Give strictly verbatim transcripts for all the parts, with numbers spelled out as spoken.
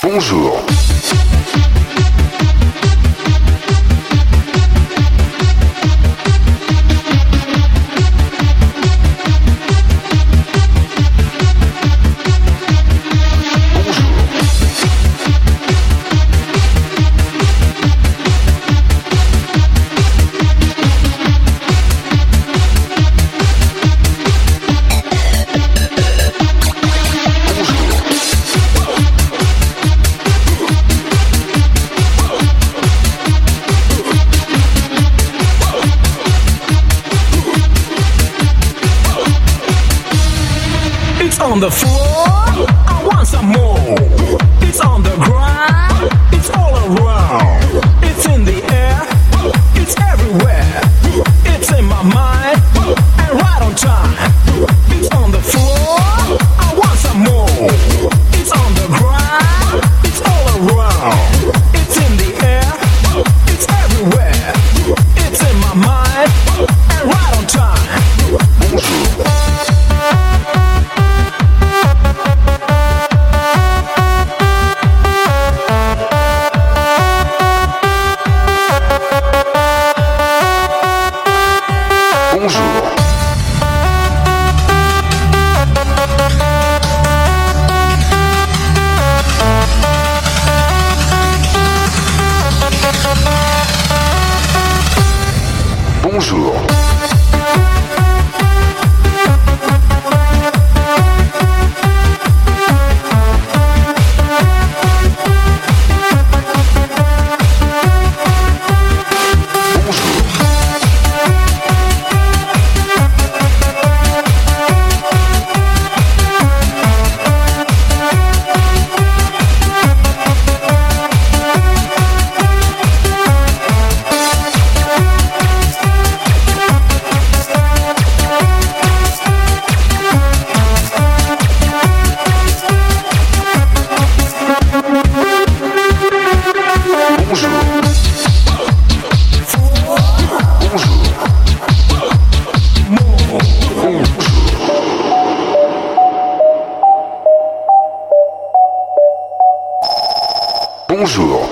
Bonjour. On the floor, I want some more. It's on the ground, it's all around. It's in the air, it's everywhere. It's in my mind, and right on time. It's on the floor, I want some more. It's on the ground, it's all around. It's in the air, it's everywhere. It's in my mind, and right on time. Bonjour. Bonjour.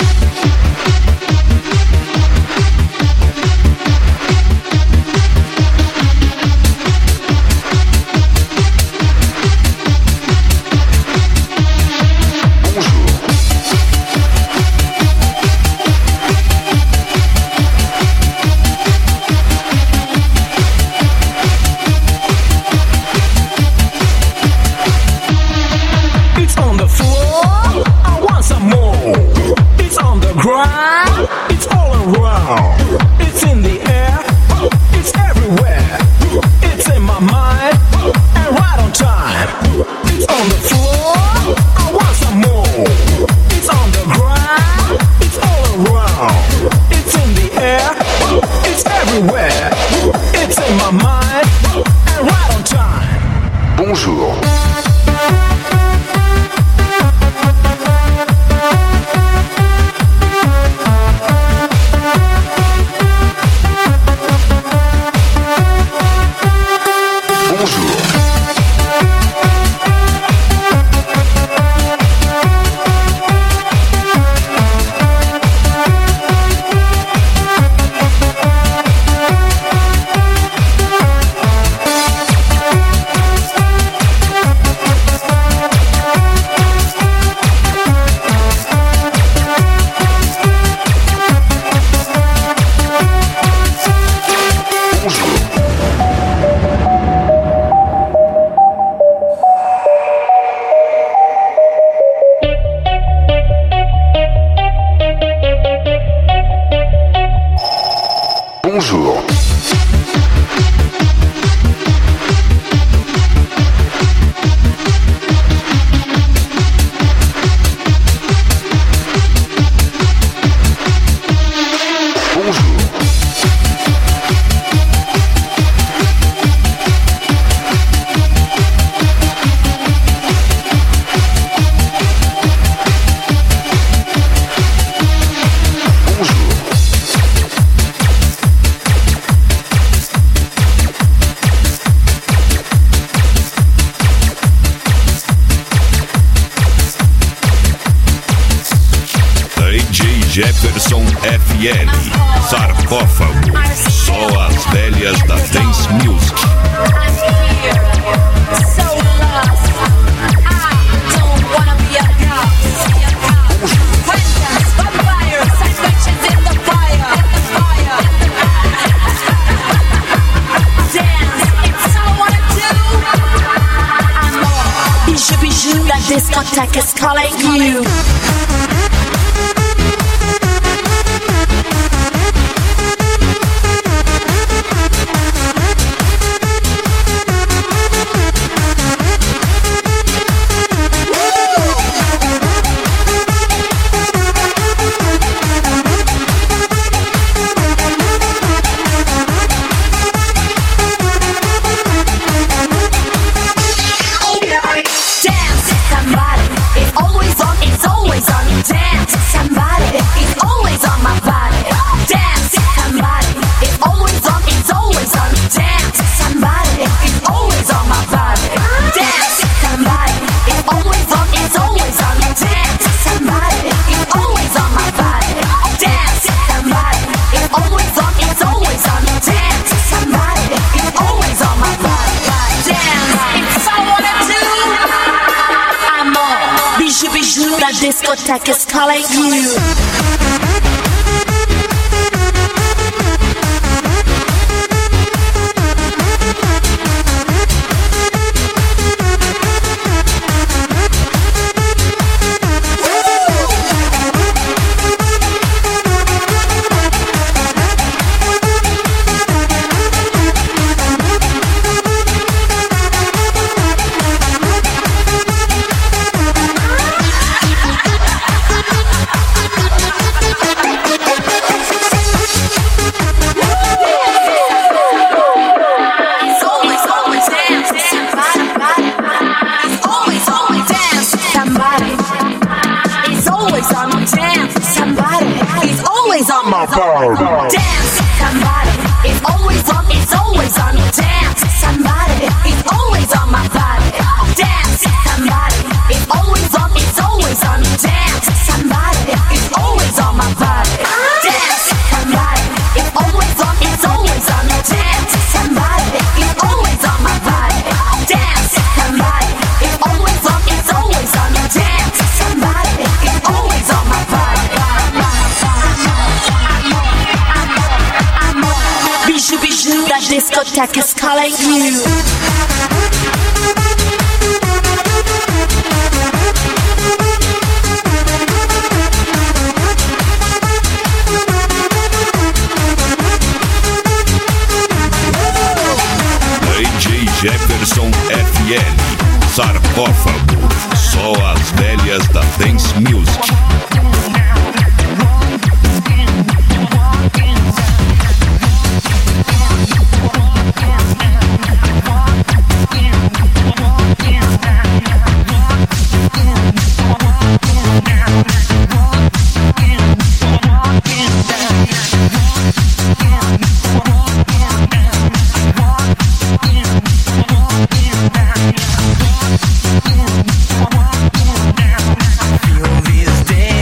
It's on the floor, I want some more. It's on the ground, it's all around. It's in the air, it's everywhere. It's in my mind, and right on time. It's on the floor, I want some more. It's on the ground, it's all around. It's in the air, it's everywhere. It's in my mind, and right on time. Bonjour. Bonjour. Jefferson F L, Sarcófago, só as velhas da Dance Music. La discotheque is calling you. Discotheque is calling you. Dance, somebody is always on, it's always on. Dance, somebody is always on my body. Dance, somebody is always on, it's always on. Dance, somebody is always on my body. Dance, somebody is always on, it's always on. Dance, somebody is always on my body. Dance, somebody is always on, it's always on. Dance, somebody is always on my body. La discotheque is calling you. D J Jefferson F L, Sarcófago, só as velhas da Dance Music. Feel these days.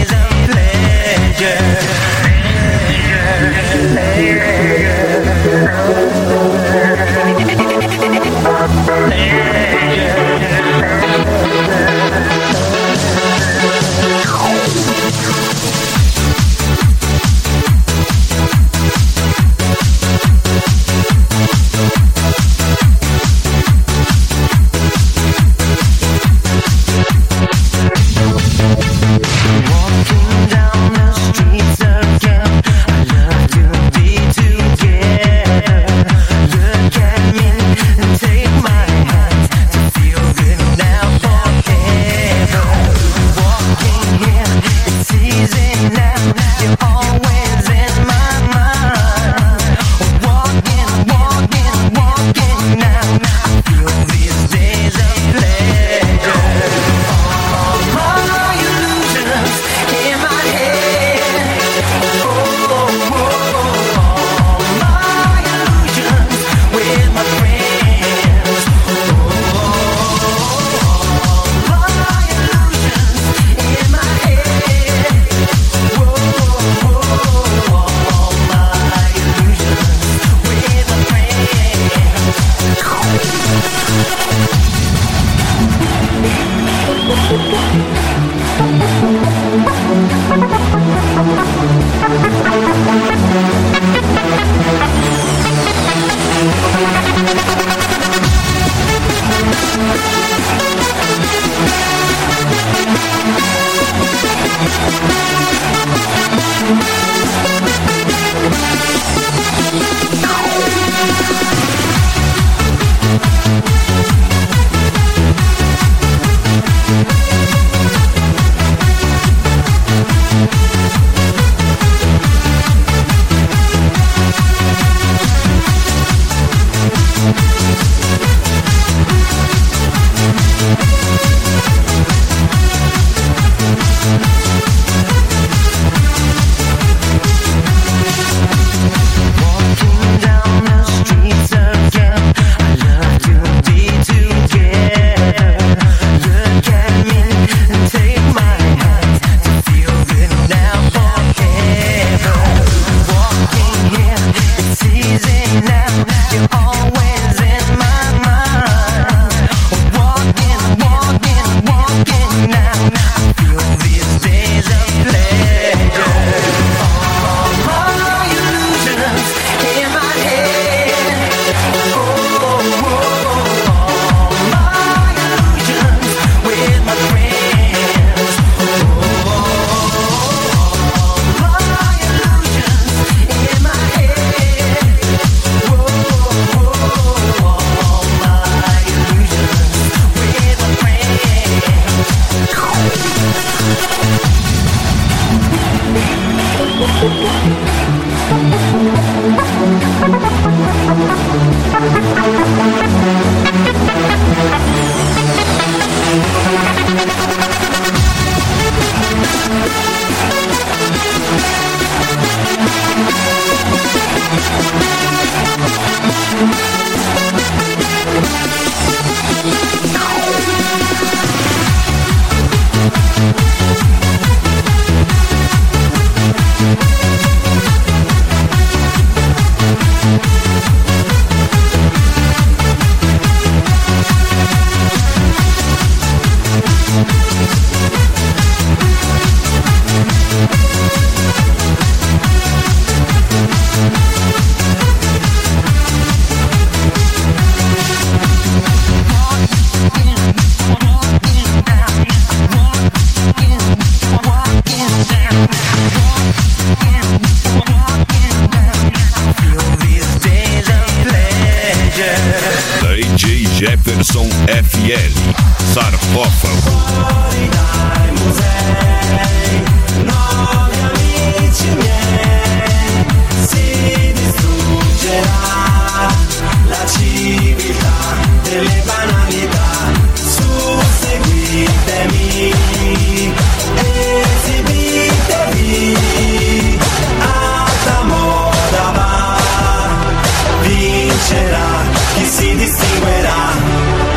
Jefferson F L, Sarcófago. Fuori dai musei, nuovi amici miei, si distruggerà la civiltà delle banalità. Su, seguitemi, esibitevi, alta moda va, vincerà chi si distinguerà.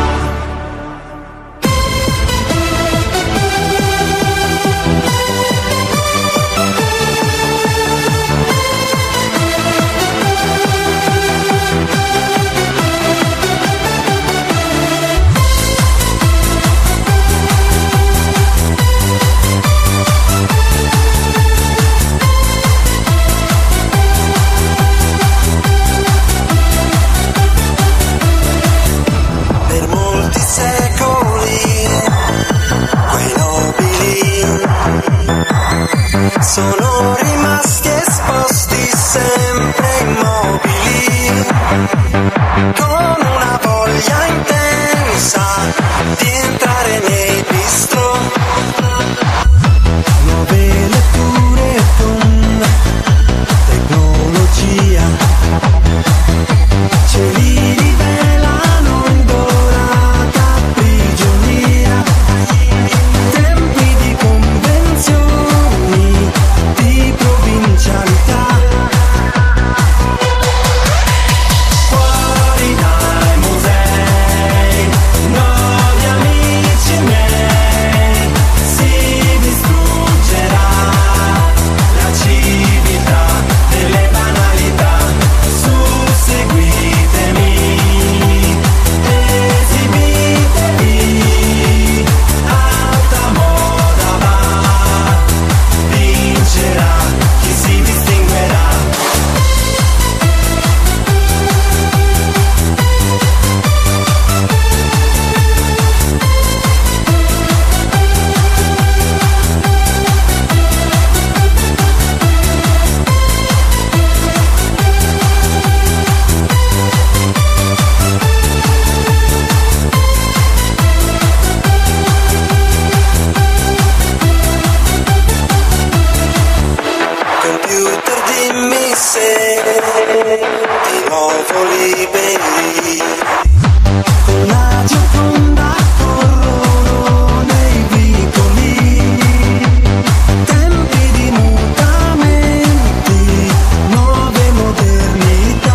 Sono rimasti esposti sempre immobili, con una voglia intensa di entrare nei bistrò. Nuove letture con tecnologia ce li rivelano in dorata prigionia. Tempi di convenzioni, di provincialità. Fuori dai musei, nuovi amici miei, si distruggerà la civiltà delle banalità. Su, seguitemi, esibitevi, alta moda va, vincerà chi si distinguerà. Computer, dimmi se di nuovo liberi. Con la Gioconda corrono nei vicoli, tempi di mutamenti, nuove modernità.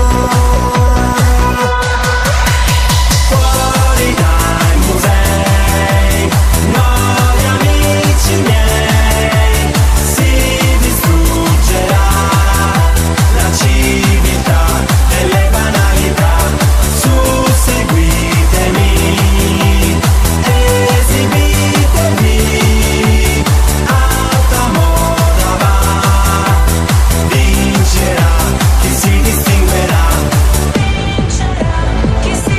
Fuori dai musei, nuovi amici miei, si distruggerà la civiltà delle banalità. Su, seguitemi, esibitevi, alta moda va, vincerà chi si distinguerà. Chi si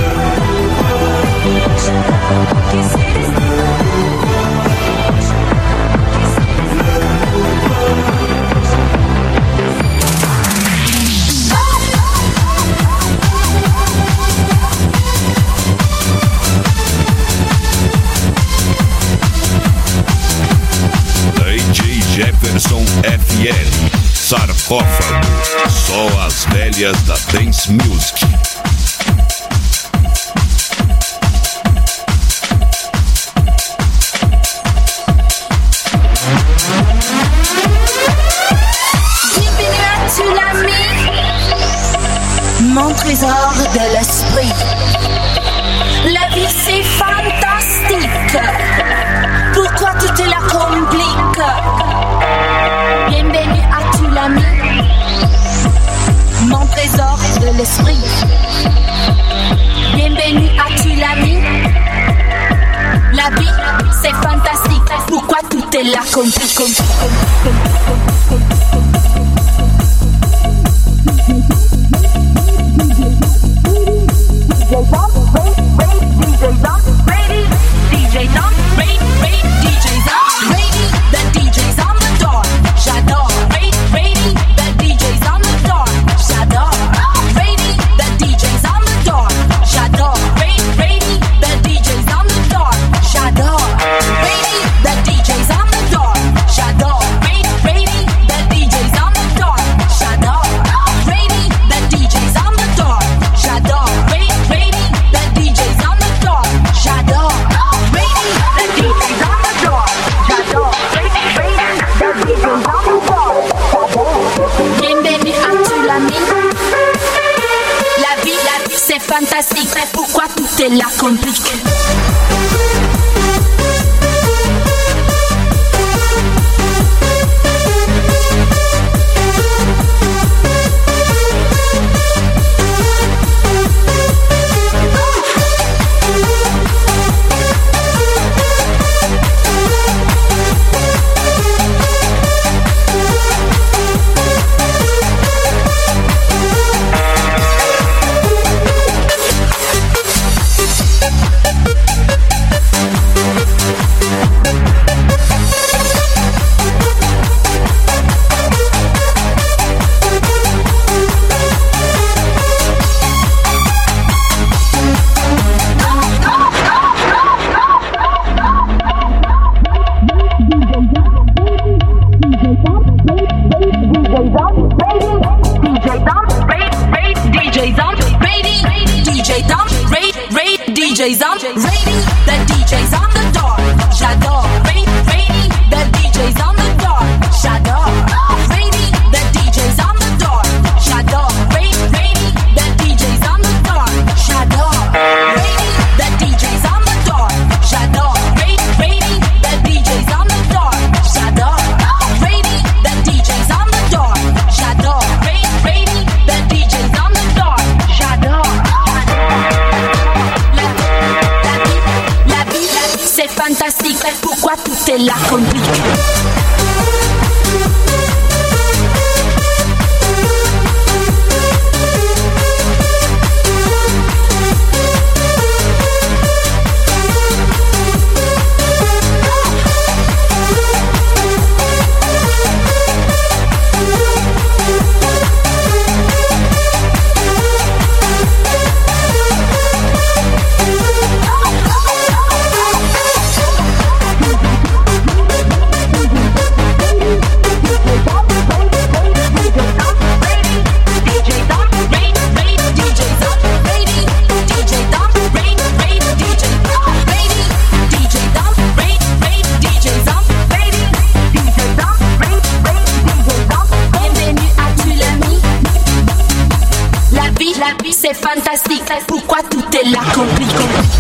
distinguerà, chi si D J Jefferson F L, Sarcófago. Só as velhas da Dance Music. Bienvenue à Tsunami, mon trésor de l'esprit. La vie c'est fantastique. Pourquoi tu te la compliques? Bienvenue à Tsunami, mon trésor de l'esprit. Bienvenue à Tsunami. La vie c'est fantastique. Pourquoi tu te la compliques? D J's on, ready, ready, D J's on, ready, the D J's on the door, j'adore, ready, ready, the D J's on the door, j'adore, ready, the D J's on the door, j'adore, ready, ready, fantastique, pourquoi tout est là compliqué? D J's on, rating, the D J's on the door. J'adore, rating, the D J's on the door. J'adore, rating, the D J's on the door. J'adore, rating, the D J's on the door. J'adore, rating, the D J's on the door. J'adore, rating, the D J's on the door. J'adore, rating, the D J's on the door. J'adore, rating, the D J's on the door. J'adore. C'est fantastique, pourquoi tout est là compliqué? C'est fantastique, pourquoi tout est là compliqué?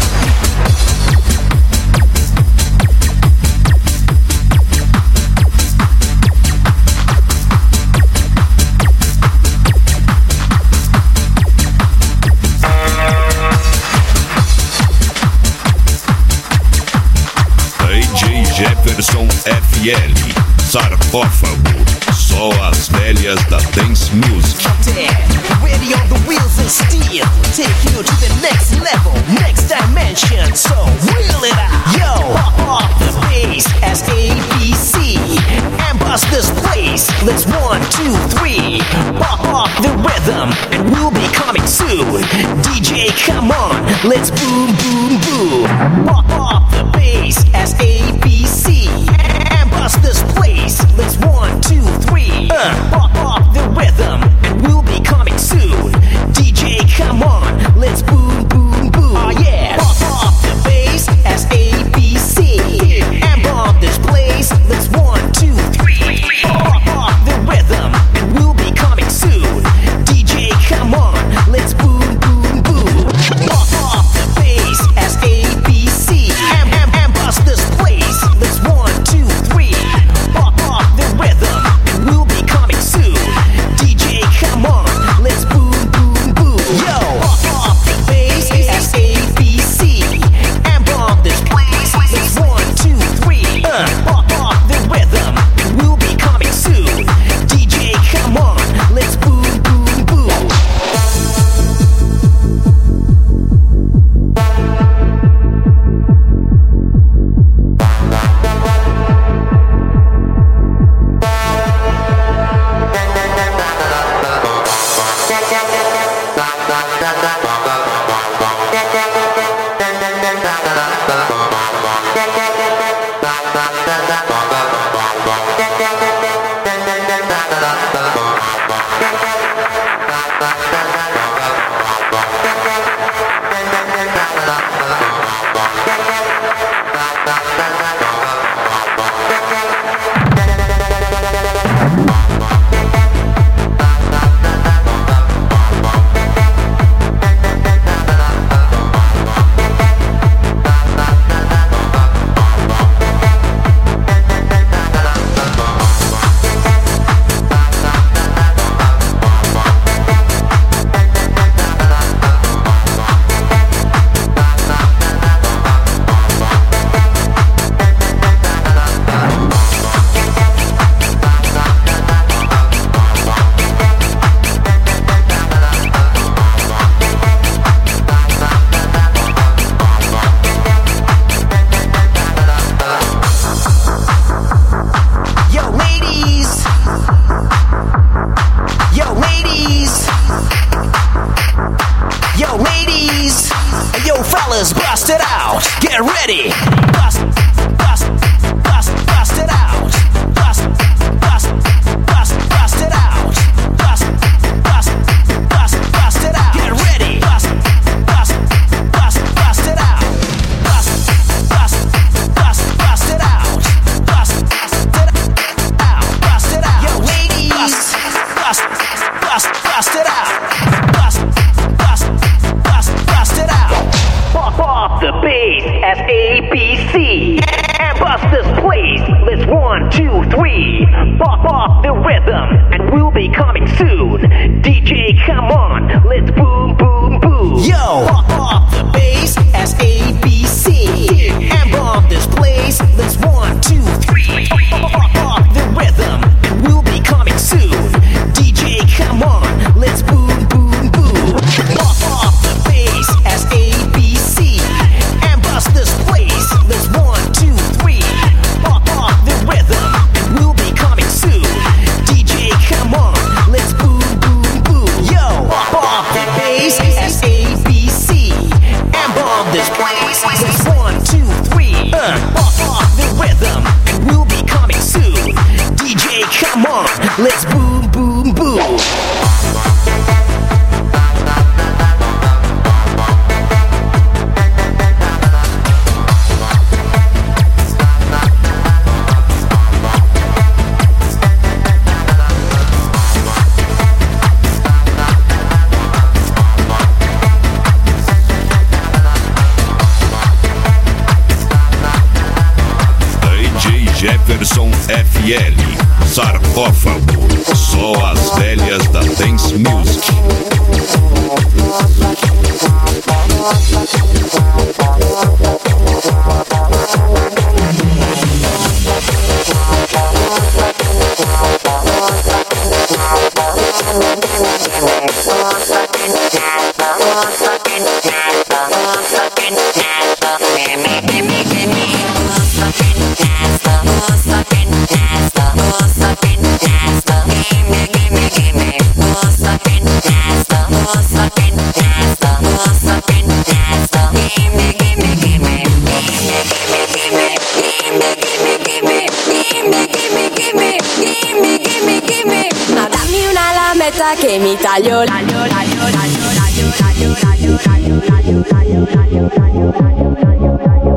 D J Jefferson F L, Sarcófago, só as velhas da Dance Music. Ready on the wheels of steel, take you to the next level, next dimension. So reel it out, yo. Pop off the bass as A B C and bust this place. Let's one, two, three. Pop off the rhythm, and we'll be coming soon. D J, come on, let's boom, boom, boom. Pop off the bass as A B C and bust this place. Let's one, two, three. Uh, pop off the rhythm, and we'll be coming soon. D J, come on, let's boom, boom, boom. Oh yeah. Pop off the bass as A B C and bomb this place. Let's one, two, three. Pop off the rhythm, and we'll be coming soon. D J, come on, let's boom, boom, boom. Pop off the bass as A B C and, and, and bust this place. Let's one, two, three. Pop off the rhythm, and we'll be coming soon. D J, come on, let's boom, boom, boom. Yo, pop off the bass as A B C and bomb this place. Let's one, two, three. Uh, pop off the rhythm, and we'll be coming soon. D J, come on, let's boom, boom, boom. Jefferson F L, Sarcófago, só as velhas da Dance Music. Che mi taglio, taglio, taglio, taglio, taglio, taglio, taglio, taglio, taglio, taglio, taglio, taglio, taglio,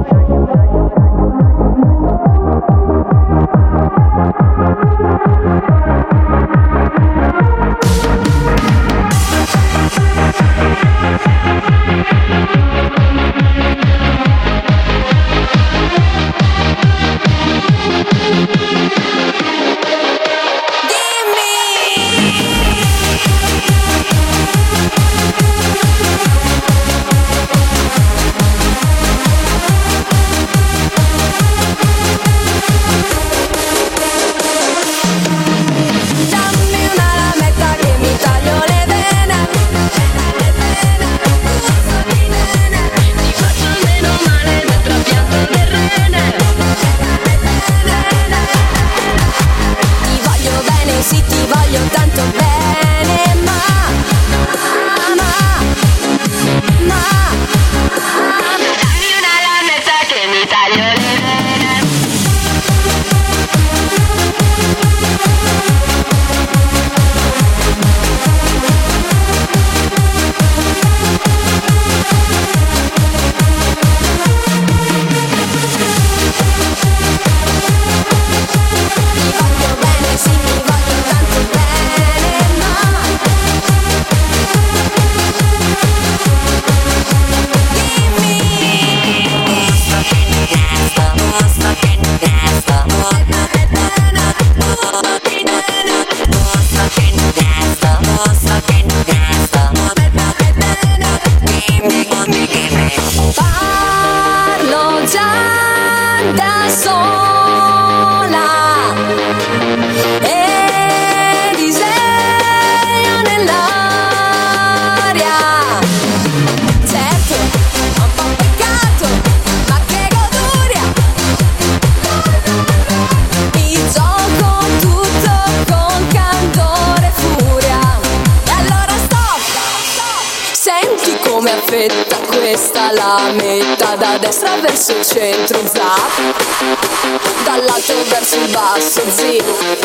questa la metà, da destra verso il centro, zap, dall'alto verso il basso, zi.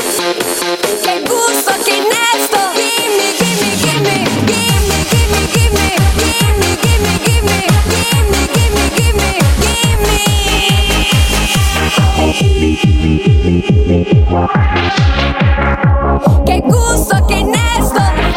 Che gusto, che innesto, gimme, gimme, gimme, gimme, gimme, gimme, gimme, gimme, gimme, gimme, gimme, gimme, gimme. Che gusto, che innesto.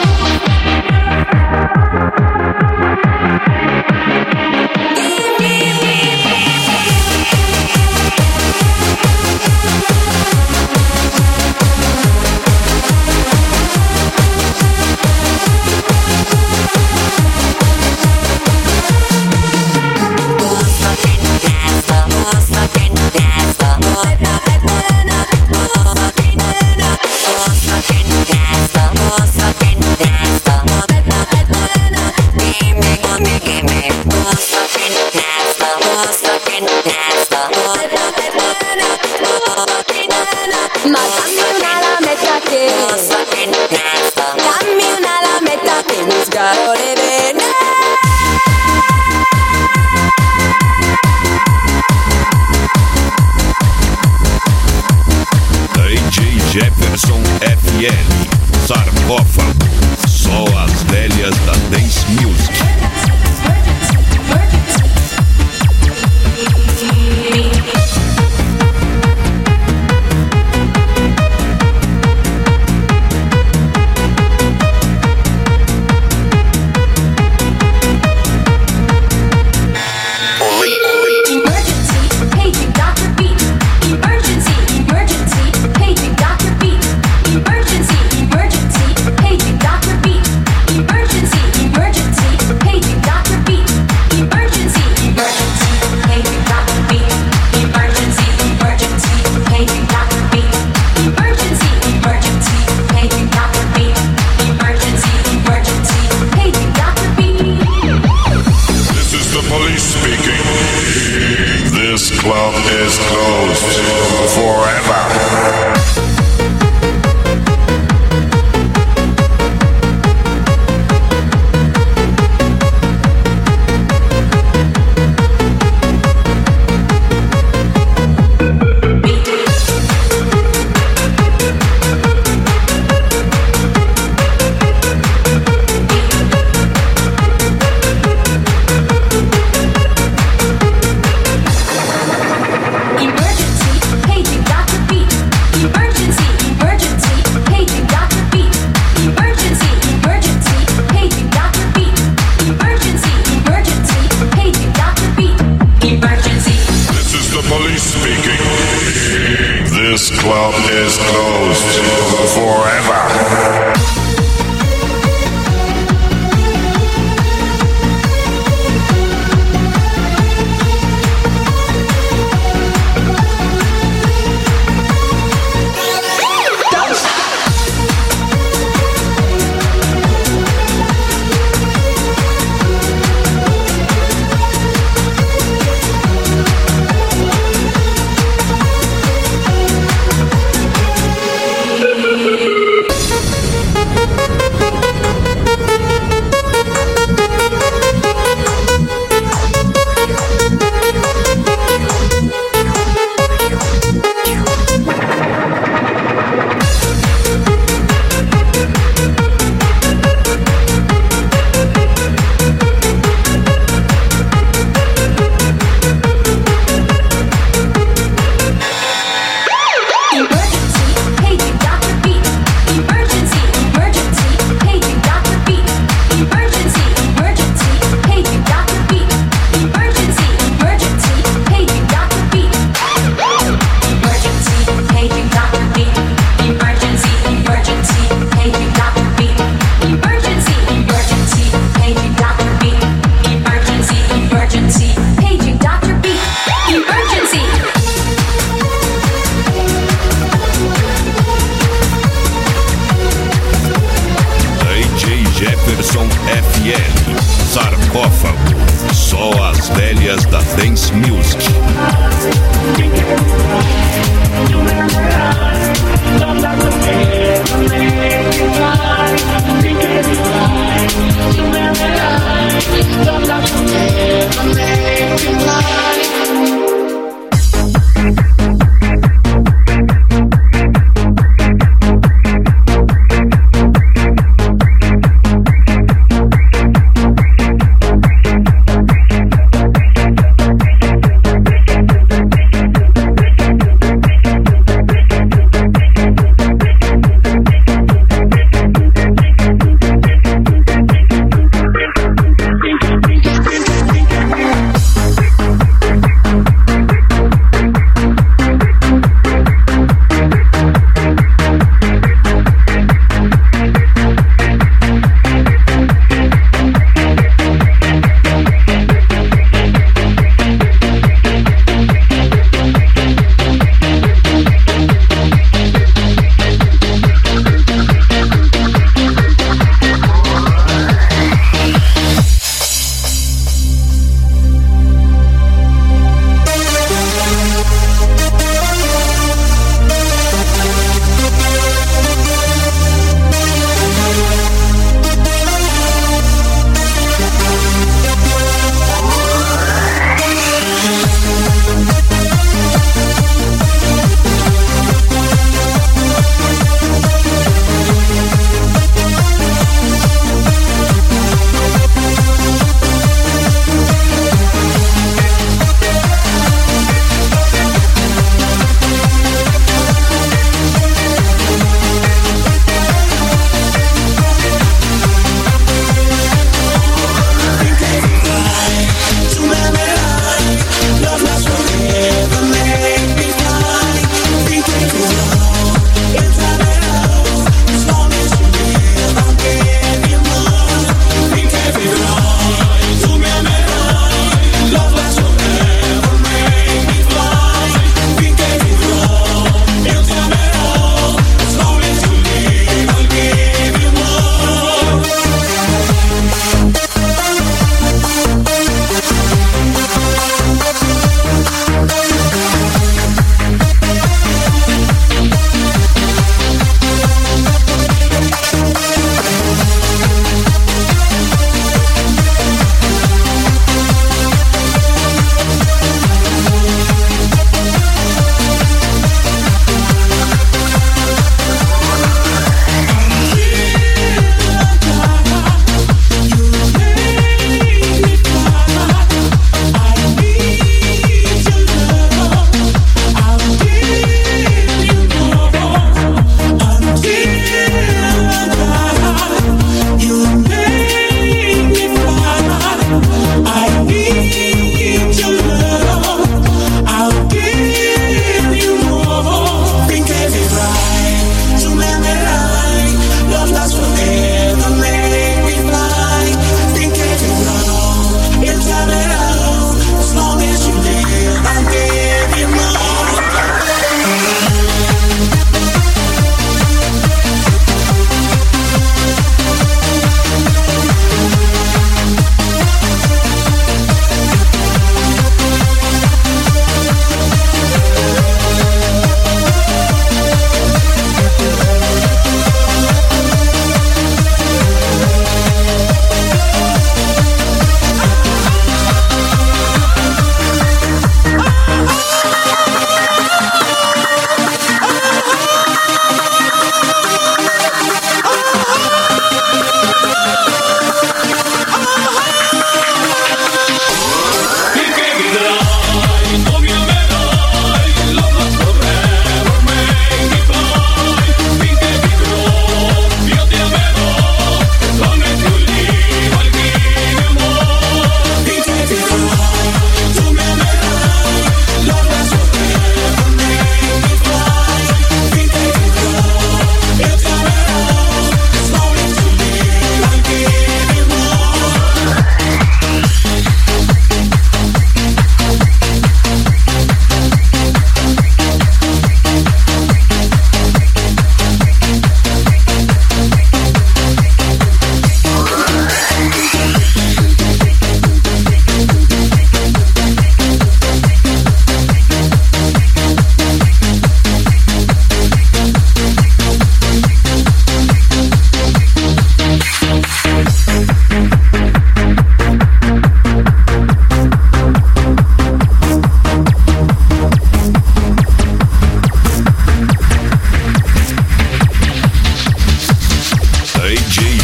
Ma dammi una lametta che dammi una lametta che mi sgaro le vene. D J Jefferson F L, Sarcófago, só as velhas da Dance Music. Emergency, paging Doctor Beat. Emergency, emergency. is closed forever.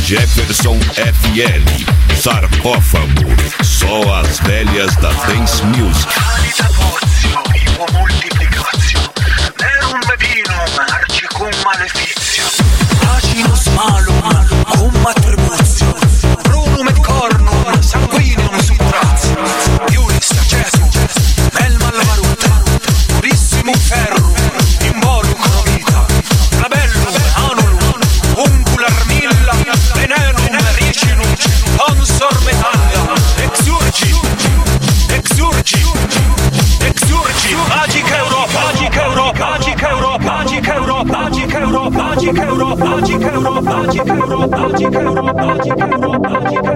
Jefferson F L, Sarcófago, só as velhas da Dance Music. Calitapozio, tipo multiplicazio, Nerum vinum, arci cum malefizio, Aginus malum, cum attribuzio, Brunum et cornum, sanguineum subtrazio, Iuris accesu, mel malvaruta, purissimum ferrum, involucro vita, Labellum, anulum, uncular milla, venenum ricinum, consor metalla, exurgi, exurgi, exurgi, magica Europa, magica Europa, magica Europa, magica Europa, magica Europa, magica Europa, magica Europa, magica Europa, magica Europa, magica Europa, magica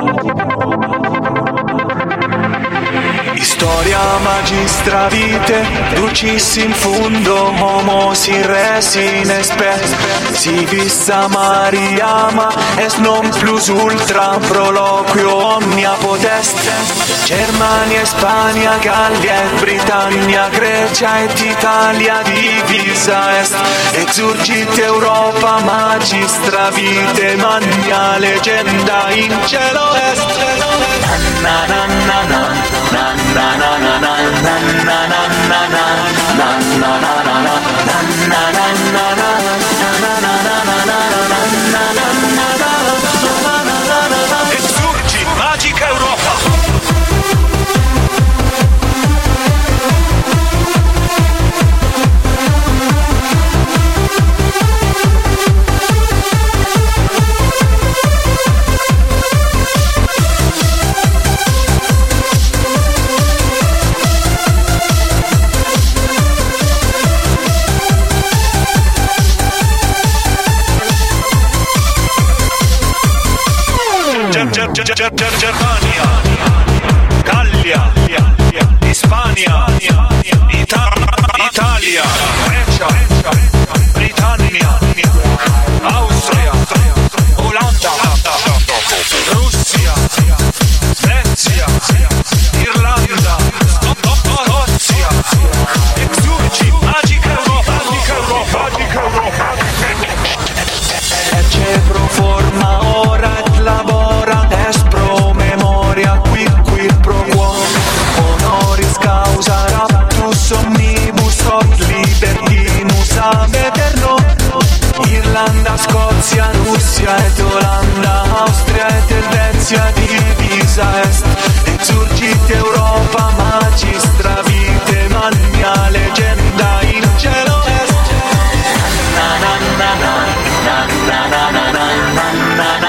Historia magistra vitae, ducis in fundo, homo si res in espe, si vissa Mariama, est non plus ultra, proloquio omnia potest, Germania, Spagna, Gallia et Britannia, Grecia et Italia divisa est, exurgit Europa magistra vitae, magna legenda in cielo est. Na na na na na na na na na na na na na. Exurgi, magica Europa. Germania, Gallia, Hispania, Ita- Italia, Grecia, Britannia, Austria, Olanda, Russia, Svezia, Irlanda, Scozia, exurgi, magica Europa, magica Europa, magica Europa. Ecce pro forma ora et labora, es pro memoria qui qui pro quo, honoris causa raptus omnibus hoc libertimus ab eterno. Irlanda, Scozia, Russia et Olanda, Austria et Helvetia divisa est, exurgit Europa magistra vitae, magna legenda in cielo est. Na na na na na na na na na na na na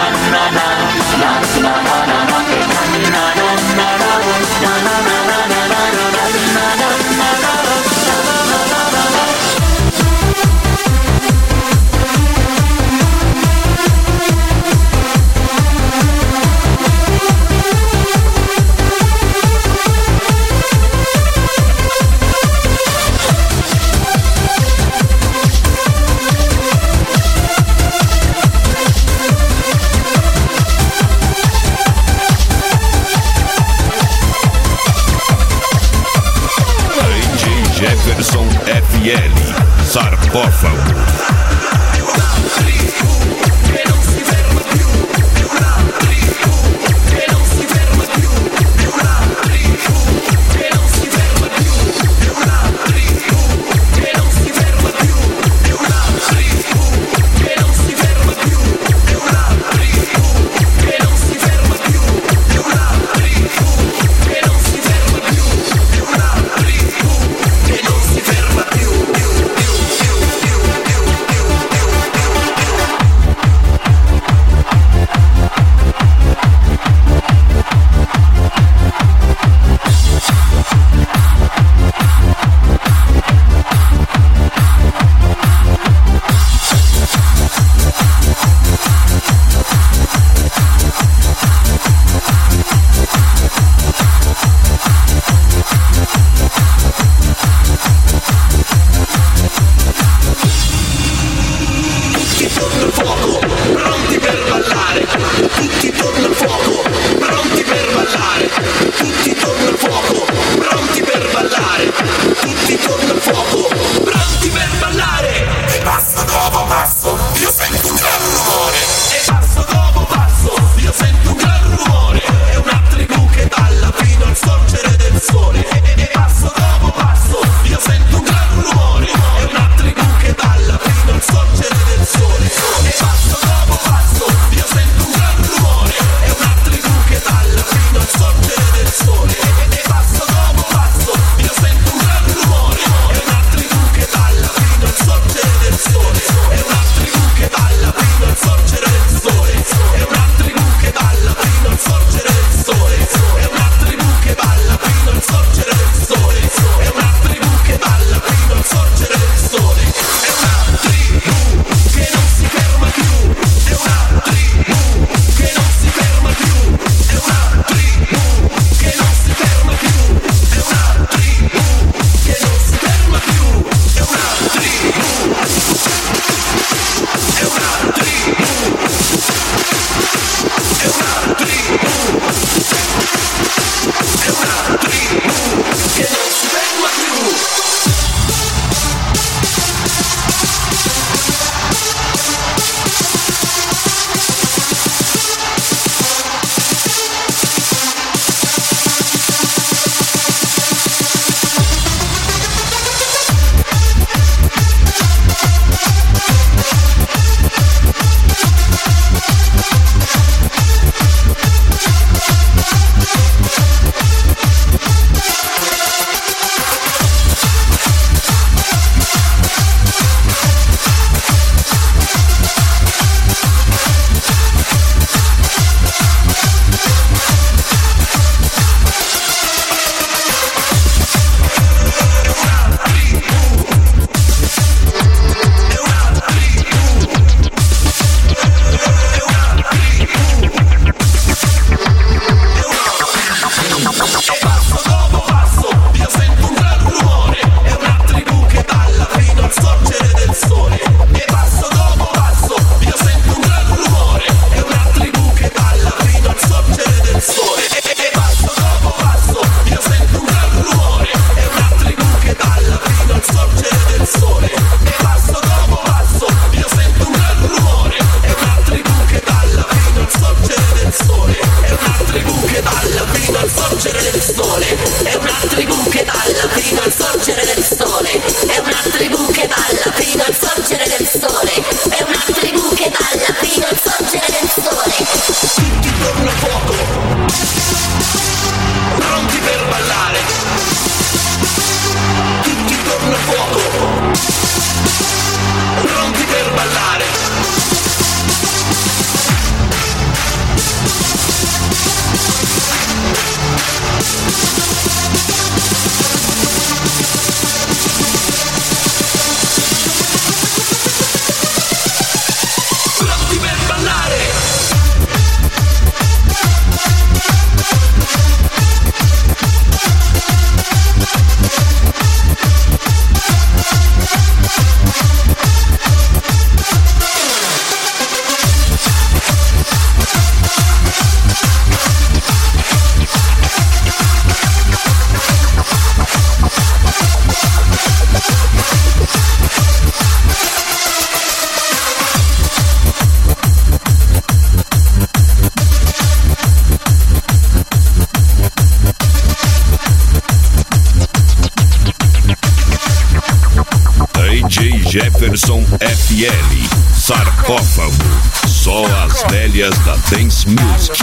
Jefferson F L, Sarcófago, só as velhas da Dance Music.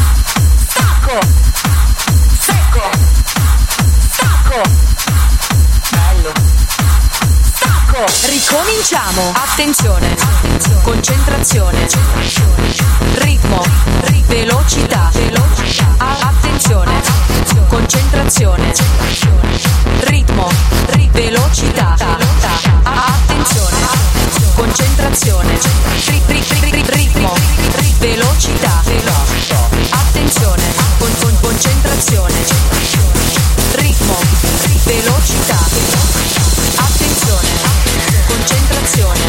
Stacco, secco, stacco, bello, stacco. Ricominciamo. Attenzione, attenzione. Concentrazione, ritmo, velocità, A- attenzione, concentrazione, ritmo, velocità, A- attenzione, concentrazione, ri- ri- ri- ri- ritmo, velocità, attenzione, con- con- concentrazione, ritmo, velocità, attenzione, concentrazione,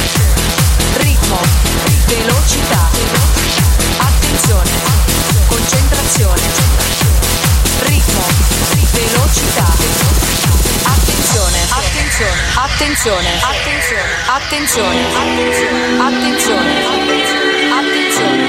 ritmo, velocità, attenzione, concentrazione, ritmo, velocità, attenzione, attenzione, attenzione, attenzione, attenzione, attenzione, attenzione,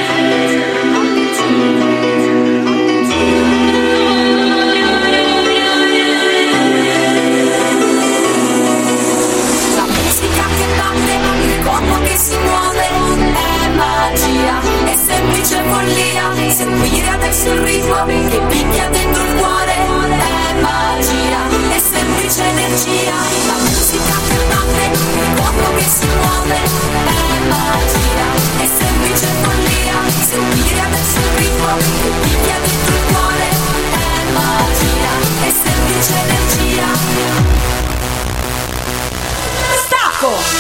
La musica che batte, il corpo che si muove, è magia, è semplice follia, seguire adesso il ritmo che picchia dentro il cuore, è magia, è semplice energia, la musica che batte, il corpo che si muove, è magia, è semplice follia, seguire adesso il ritmo che picchia dentro il cuore, è magia, è semplice energia. Stacco!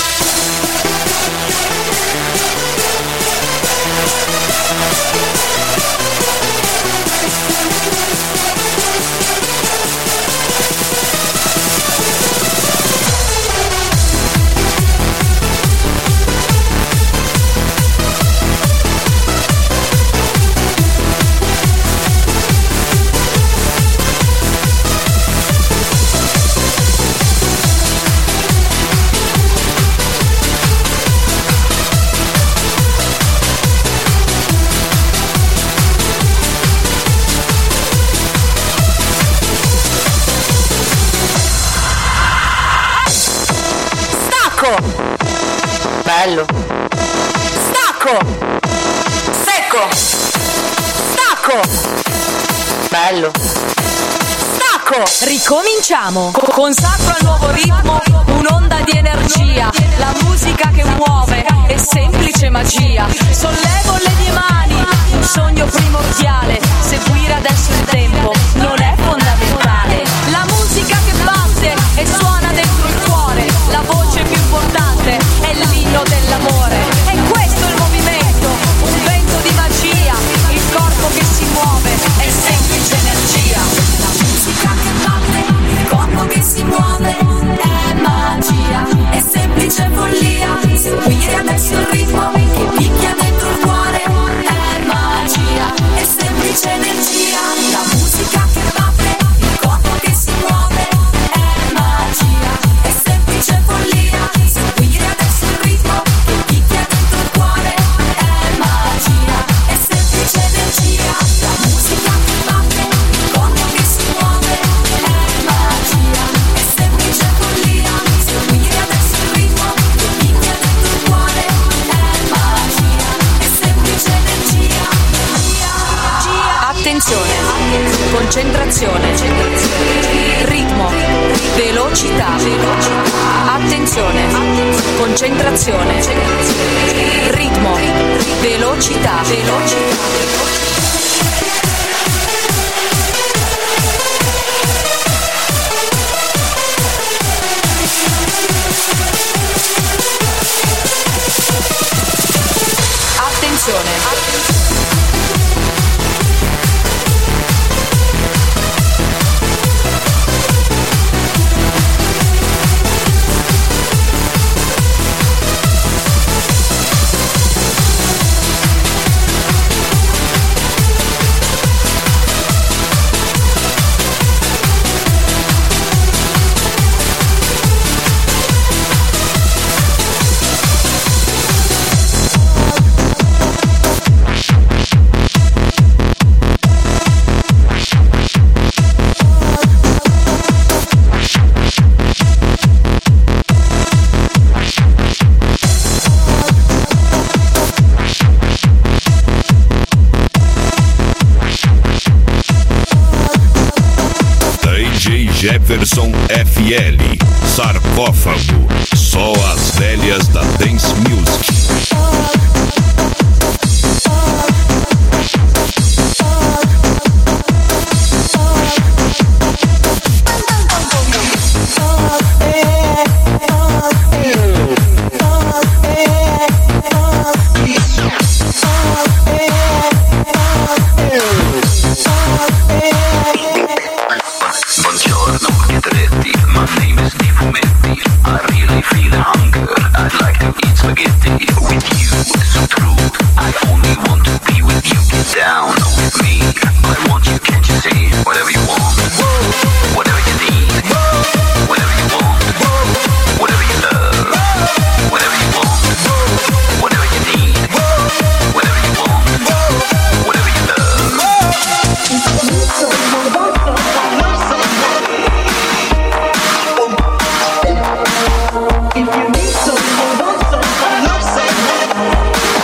Bello, stacco, secco, stacco, bello, stacco. Ecco, ricominciamo. Consacro al nuovo ritmo un'onda di energia. La musica che muove è semplice magia. Sollevo le mie mani, un sogno primordiale. Seguire adesso il tempo non è fondamentale. La musica che batte e suona dentro il cuore. La voce più importante è l'inno dell'amore. E questo è il movimento, un vento di magia. Il corpo che si muove è semplice energia. La musica che batte, il corpo che si muove è magia, è semplice follia. Seguire adesso il ritmo che picchia dentro il cuore è magia, è semplice energia. La musica che batte, il corpo che si muove è magia, è semplice follia. Seguire adesso il ritmo che picchia dentro il cuore è magia, è semplice energia. La musica che batte, il corpo che si muove è magia, è semplice follia. Seguire adesso il ritmo che picchia dentro il cuore è magia, è semplice energia. Attenzione, concentrazione, ritmo, velocità. Attenzione, concentrazione, ritmo, velocità, velocità. Jefferson F L, Sarcófago, só as velhas da Dance Music. If you need some,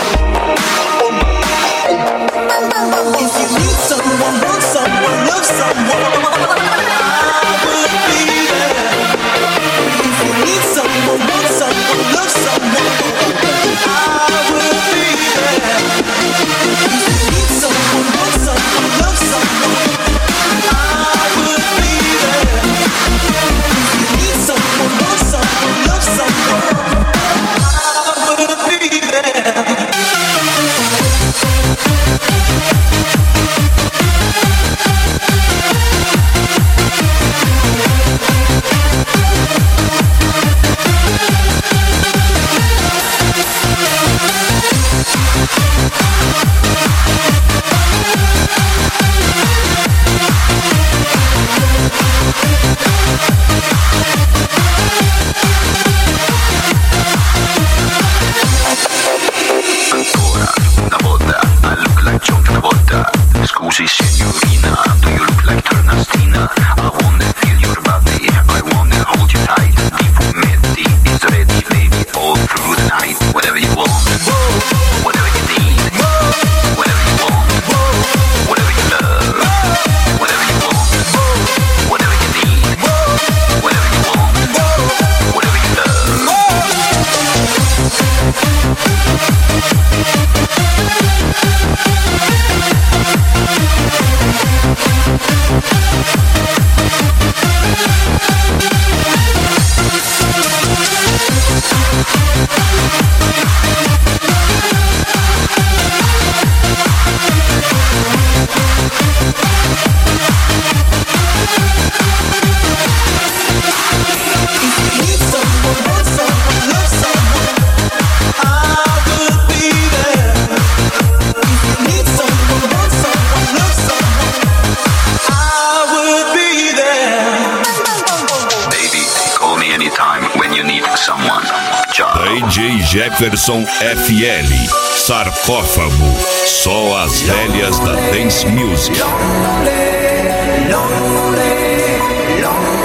D J Jefferson F L, Sarcófago, só as velhas da Dance Music. Lonely, lonely, lonely.